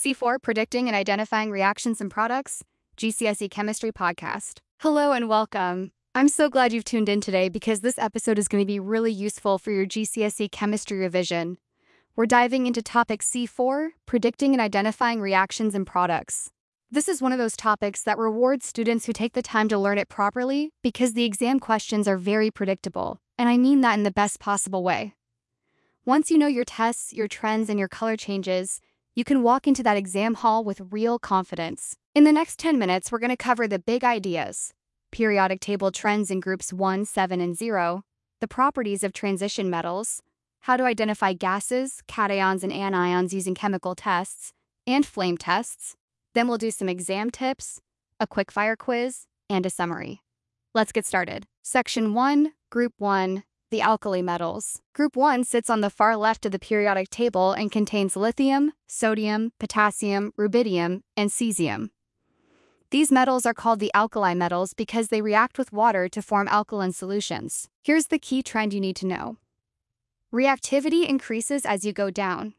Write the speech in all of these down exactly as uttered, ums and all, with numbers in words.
C four Predicting and Identifying Reactions in Products, G C S E Chemistry Podcast. Hello and welcome. I'm so glad you've tuned in today because this episode is going to be really useful for your G C S E chemistry revision. We're diving into topic C four, Predicting and Identifying Reactions in Products. This is one of those topics that rewards students who take the time to learn it properly because the exam questions are very predictable, and I mean that in the best possible way. Once you know your tests, your trends, and your color changes, you can walk into that exam hall with real confidence. In the next ten minutes, we're going to cover the big ideas, periodic table trends in groups one, seven, and zero, the properties of transition metals, how to identify gases, cations, and anions using chemical tests, and flame tests. Then we'll do some exam tips, a quickfire quiz, and a summary. Let's get started. Section one, Group one, the alkali metals. Group one sits on the far left of the periodic table and contains lithium, sodium, potassium, rubidium, and cesium. These metals are called the alkali metals because they react with water to form alkaline solutions. Here's the key trend you need to know. Reactivity increases as you go down.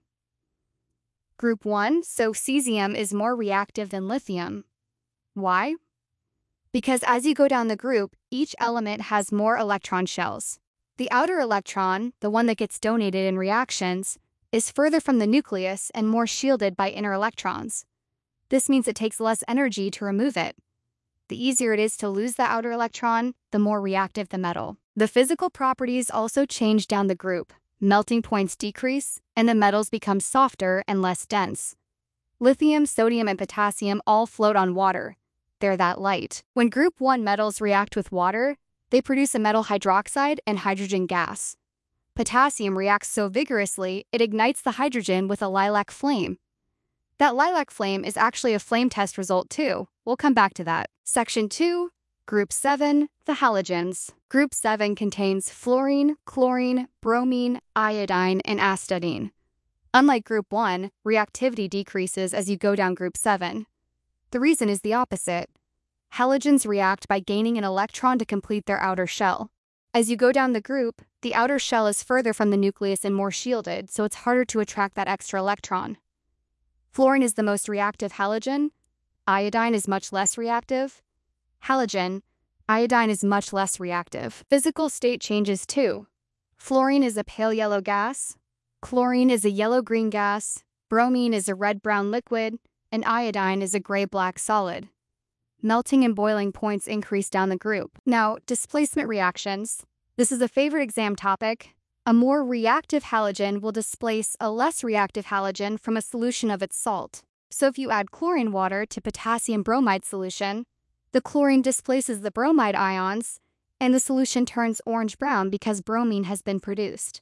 Group one, so cesium is more reactive than lithium. Why? Because as you go down the group, each element has more electron shells. The outer electron, the one that gets donated in reactions, is further from the nucleus and more shielded by inner electrons. This means it takes less energy to remove it. The easier it is to lose the outer electron, the more reactive the metal. The physical properties also change down the group. Melting points decrease, and the metals become softer and less dense. Lithium, sodium, and potassium all float on water. They're that light. When group one metals react with water, they produce a metal hydroxide and hydrogen gas. Potassium reacts so vigorously, it ignites the hydrogen with a lilac flame. That lilac flame is actually a flame test result too. We'll come back to that. Section two, Group seven, the halogens. Group seven contains fluorine, chlorine, bromine, iodine, and astatine. Unlike Group one, reactivity decreases as you go down Group seven. The reason is the opposite. Halogens react by gaining an electron to complete their outer shell. As you go down the group, the outer shell is further from the nucleus and more shielded, so it's harder to attract that extra electron. Fluorine is the most reactive halogen. Iodine is much less reactive. Halogen, iodine is much less reactive. Physical state changes too. Fluorine is a pale yellow gas. Chlorine is a yellow-green gas. Bromine is a red-brown liquid. And iodine is a gray-black solid. Melting and boiling points increase down the group. Now, displacement reactions. This is a favorite exam topic. A more reactive halogen will displace a less reactive halogen from a solution of its salt. So if you add chlorine water to potassium bromide solution, the chlorine displaces the bromide ions, and the solution turns orange-brown because bromine has been produced.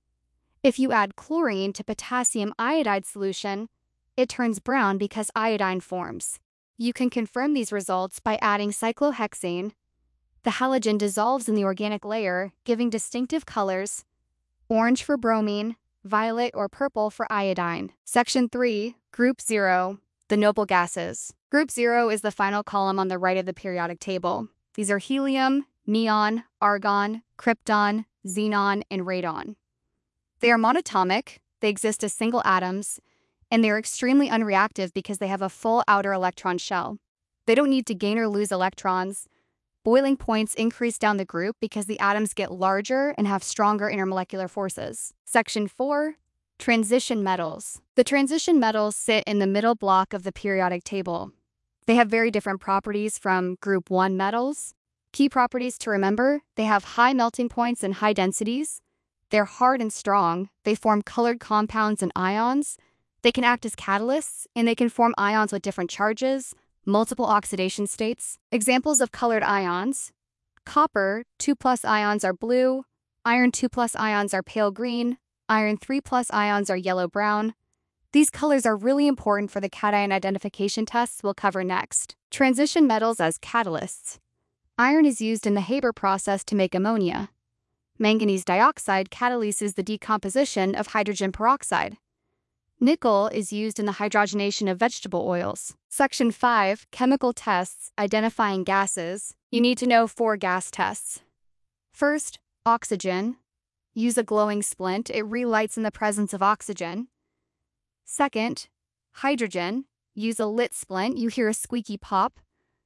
If you add chlorine to potassium iodide solution, it turns brown because iodine forms. You can confirm these results by adding cyclohexane. The halogen dissolves in the organic layer, giving distinctive colors: orange for bromine, violet or purple for iodine. Section three, Group zero, the noble gases. Group zero is the final column on the right of the periodic table. These are helium, neon, argon, krypton, xenon, and radon. They are monatomic, they exist as single atoms, and they're extremely unreactive because they have a full outer electron shell. They don't need to gain or lose electrons. Boiling points increase down the group because the atoms get larger and have stronger intermolecular forces. Section four, Transition metals. The transition metals sit in the middle block of the periodic table. They have very different properties from Group one metals. Key properties to remember: they have high melting points and high densities. They're hard and strong. They form colored compounds and ions. They can act as catalysts, and they can form ions with different charges, multiple oxidation states. Examples of colored ions: copper two plus ions are blue, iron two plus ions are pale green, iron three plus ions are yellow-brown. These colors are really important for the cation identification tests we'll cover next. Transition metals as catalysts. Iron is used in the Haber process to make ammonia. Manganese dioxide catalyses the decomposition of hydrogen peroxide. Nickel is used in the hydrogenation of vegetable oils. Section five, Chemical tests, identifying gases. You need to know four gas tests. First, oxygen. Use a glowing splint, it relights in the presence of oxygen. Second, Hydrogen. Use a lit splint, you hear a squeaky pop.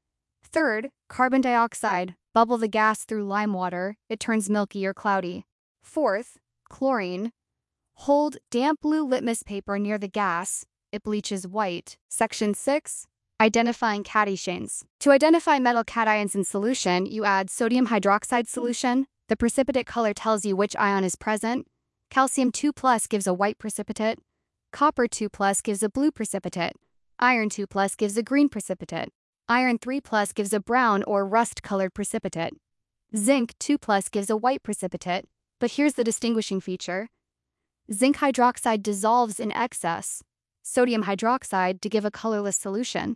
Third, carbon dioxide. Bubble the gas through lime water, it turns milky or cloudy. Fourth, chlorine. Hold damp blue litmus paper near the gas, it bleaches white. Section six. Identifying cations. To identify metal cations in solution, you add sodium hydroxide solution. The precipitate color tells you which ion is present. Calcium two plus gives a white precipitate. Copper two plus gives a blue precipitate. Iron two plus gives a green precipitate. Iron three plus gives a brown or rust-colored precipitate. Zinc two plus gives a white precipitate, but here's the distinguishing feature. Zinc hydroxide dissolves in excess, sodium hydroxide to give a colorless solution.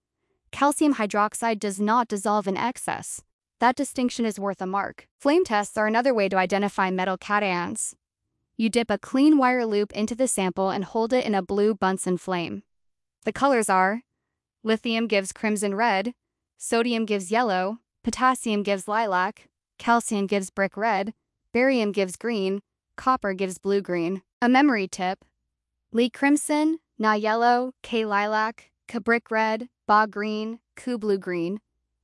Calcium hydroxide does not dissolve in excess. That distinction is worth a mark. Flame tests are another way to identify metal cations. You dip a clean wire loop into the sample and hold it in a blue Bunsen flame. The colors are: lithium gives crimson red, sodium gives yellow, potassium gives lilac, calcium gives brick red, barium gives green, copper gives blue-green. A memory tip: Li crimson, Na yellow, K lilac, K brick red, Ba green, Ku blue-green.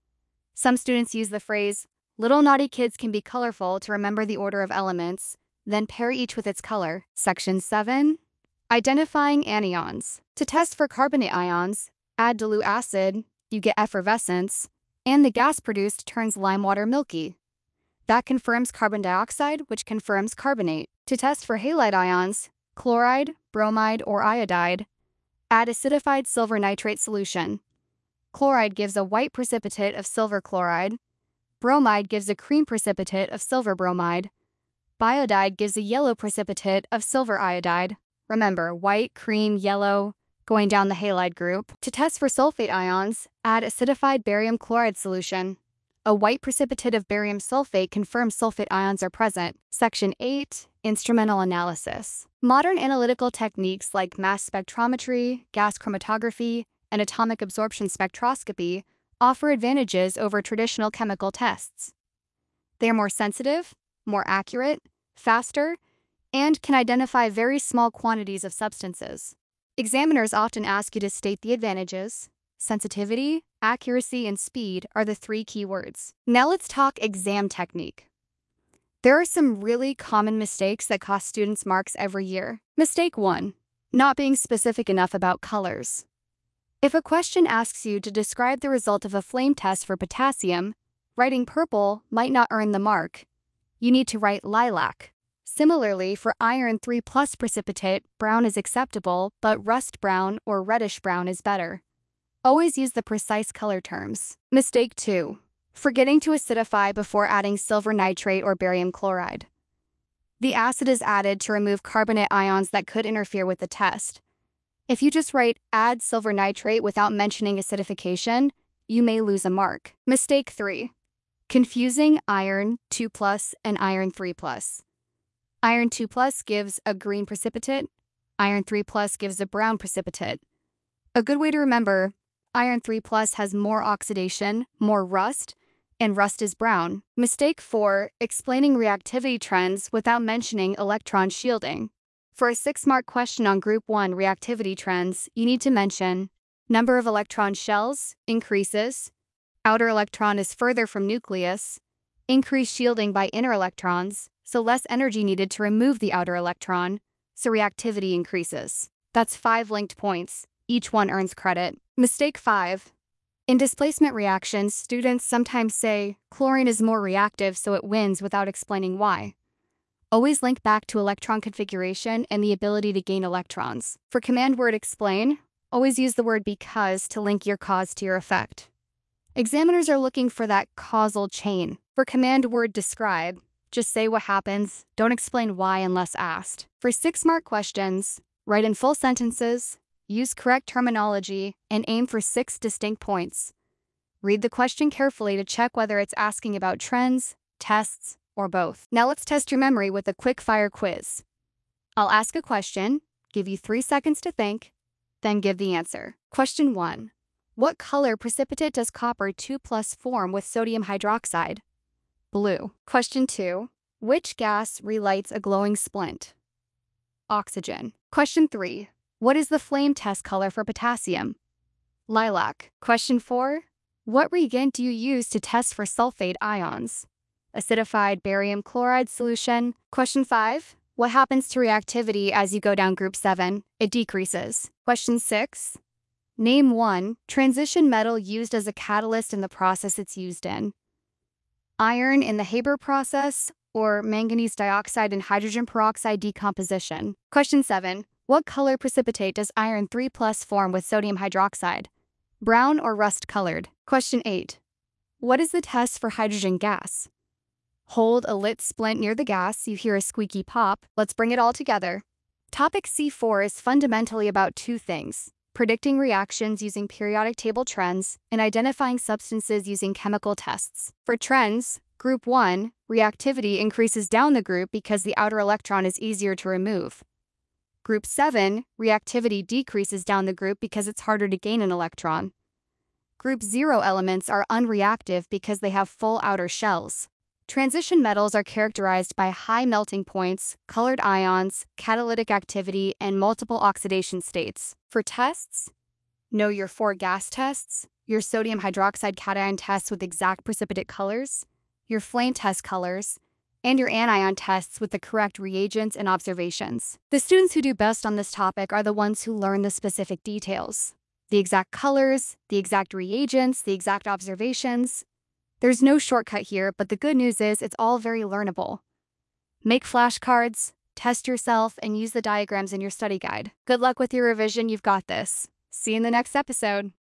Some students use the phrase, little naughty kids can be colorful to remember the order of elements, then pair each with its color. Section seven. Identifying anions. To test for carbonate ions, add dilute acid, you get effervescence, and the gas produced turns lime water milky. That confirms carbon dioxide, which confirms carbonate. To test for halide ions, chloride, bromide, or iodide, add acidified silver nitrate solution. Chloride gives a white precipitate of silver chloride. Bromide gives a cream precipitate of silver bromide. Biodide gives a yellow precipitate of silver iodide. Remember, white, cream, yellow, going down the halide group. To test for sulfate ions, add acidified barium chloride solution. A white precipitate of barium sulfate confirms sulfate ions are present. Section eight. Instrumental analysis. Modern analytical techniques like mass spectrometry, gas chromatography, and atomic absorption spectroscopy offer advantages over traditional chemical tests. They are more sensitive, more accurate, faster, and can identify very small quantities of substances. Examiners often ask you to state the advantages. Sensitivity, accuracy, and speed are the three key words. Now let's talk exam technique. There are some really common mistakes that cost students marks every year. Mistake one, not being specific enough about colors. If a question asks you to describe the result of a flame test for potassium, writing purple might not earn the mark. You need to write lilac. Similarly, for iron three plus precipitate, brown is acceptable, but rust brown or reddish brown is better. Always use the precise color terms. Mistake two, forgetting to acidify before adding silver nitrate or barium chloride. The acid is added to remove carbonate ions that could interfere with the test. If you just write add silver nitrate without mentioning acidification, you may lose a mark. Mistake three, confusing iron two plus and iron three plus. Iron two plus gives a green precipitate, iron three plus gives a brown precipitate. A good way to remember, iron three plus has more oxidation, more rust, and rust is brown. Mistake four, explaining reactivity trends without mentioning electron shielding. For a six-mark question on Group one reactivity trends, you need to mention number of electron shells increases, outer electron is further from nucleus, increased shielding by inner electrons, so less energy needed to remove the outer electron, so reactivity increases. That's five linked points. Each one earns credit. Mistake five. In displacement reactions, students sometimes say chlorine is more reactive so it wins without explaining why. Always link back to electron configuration and the ability to gain electrons. For command word explain, always use the word because to link your cause to your effect. Examiners are looking for that causal chain. For command word describe, just say what happens, don't explain why unless asked. For six-mark questions, write in full sentences, use correct terminology, and aim for six distinct points. Read the question carefully to check whether it's asking about trends, tests, or both. Now let's test your memory with a quick-fire quiz. I'll ask a question, give you three seconds to think, then give the answer. Question one. What color precipitate does copper two plus form with sodium hydroxide? Blue. Question two. Which gas relights a glowing splint? Oxygen. Question three. What is the flame test color for potassium? Lilac. Question four. What reagent do you use to test for sulfate ions? Acidified barium chloride solution. Question five. What happens to reactivity as you go down group seven? It decreases. Question six. Name one transition metal used as a catalyst in the process it's used in. Iron in the Haber process, or manganese dioxide and hydrogen peroxide decomposition. Question seven. What color precipitate does iron three plus form with sodium hydroxide? Brown or rust-colored? Question eight. What is the test for hydrogen gas? Hold a lit splint near the gas, you hear a squeaky pop. Let's bring it all together. Topic C four is fundamentally about two things: predicting reactions using periodic table trends and identifying substances using chemical tests. For trends, group one, reactivity increases down the group because the outer electron is easier to remove. Group seven, reactivity decreases down the group because it's harder to gain an electron. Group zero elements are unreactive because they have full outer shells. Transition metals are characterized by high melting points, colored ions, catalytic activity, and multiple oxidation states. For tests, know your four gas tests, your sodium hydroxide cation tests with exact precipitate colors, your flame test colors, and your anion tests with the correct reagents and observations. The students who do best on this topic are the ones who learn the specific details. The exact colors, the exact reagents, the exact observations. There's no shortcut here, but the good news is it's all very learnable. Make flashcards, test yourself, and use the diagrams in your study guide. Good luck with your revision, you've got this. See you in the next episode.